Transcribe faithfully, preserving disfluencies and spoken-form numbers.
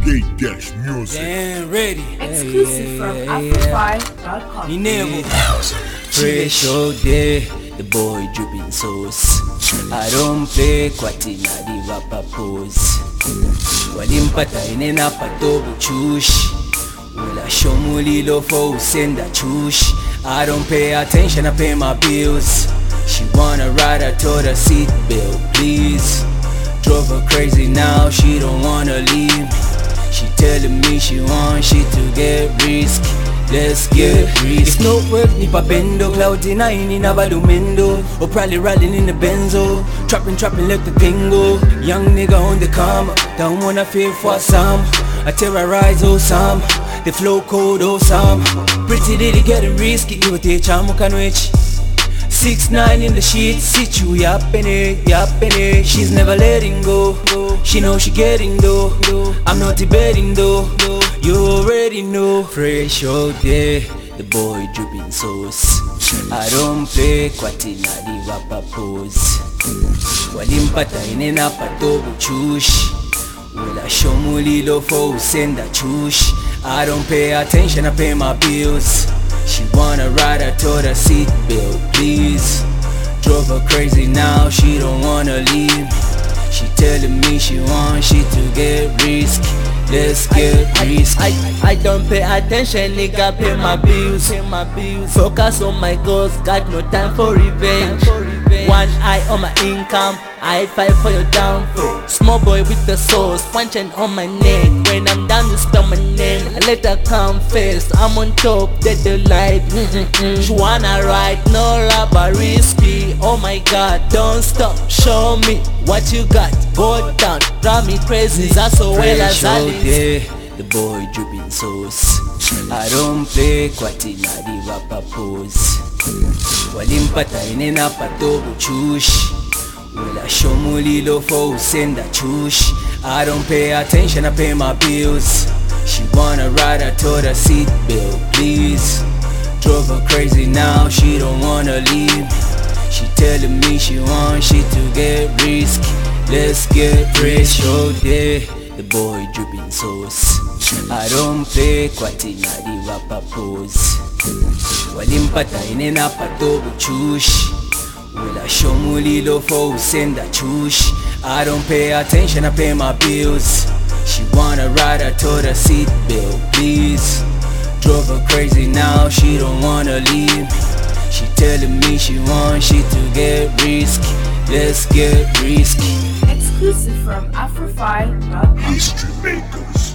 Gate Dash Music. Damn ready. Exclusive from Afrofy dot com. You never fresh all day. The boy dripping sauce. I don't play kwatina the rapper pose. Walimpata inena patobu chush. Ula shomulilo for senda chush. I don't pay attention, I pay my bills. She wanna ride, I told her seat belt please. Drove her crazy now, she don't wanna leave me. She telling me she want shit to get risky. Let's get risky. If no work, ni papendo. Cloudy nine in a balumendo. Or probably riding in the benzo. Trapping, trapping, let the thing go. Young nigga on the come. Don't wanna feel for some. I terrorize oh some. The flow code oh some. Pretty lady getting risky. You take chamu kanwich. Six nine in the sheet, sit you yapping it, yapping it. She's never letting go. She know she getting though. I'm not debating though. You already know. Fresh all day, the boy dripping sauce. I don't play kwatina the rapper pose. Walimpata inena patobu chush. Ula shomulilo for senda chush. I don't pay attention, I pay my bills. She wanna ride, I told her seat belt please. Drove her crazy now, she don't wanna leave me. She telling me she want shit to get risky. Let's get risky. I, I, I don't pay attention, nigga, pay my bills, pay my bills. Focus on my goals, got no time for revenge. One eye on my income, I fight for your downfall. Small boy with the sauce, punching on my neck. When I'm down, you spell my name. I let her come first, I'm on top, dead the light. Mm-mm-mm. She wanna ride, no rubber, risky. Oh my god, don't stop, show me what you got. Go down, drive me crazy, that's so well as I did. The boy dripping sauce. I don't play kwatina the rapper pose. Walimpata inena patobu chush. Ula shomulilo for senda chush. I don't pay attention, I pay my bills. She wanna ride, I told her seat belt please. Drove her crazy now, she don't wanna leave me. She telling me she want shit to get risky. Let's get rich all day. The boy dripping sauce. I don't play kwatina the rapper pose. Walimpata inena patobu chush. Ula shomulilo for senda chush. I don't pay attention, I pay my bills. She wanna ride, I told her seat belt please. Drove her crazy now, she don't wanna leave me. She telling me she want shit to get risky. Let's get risky. Exclusive from Afrofy dot com. History Makers.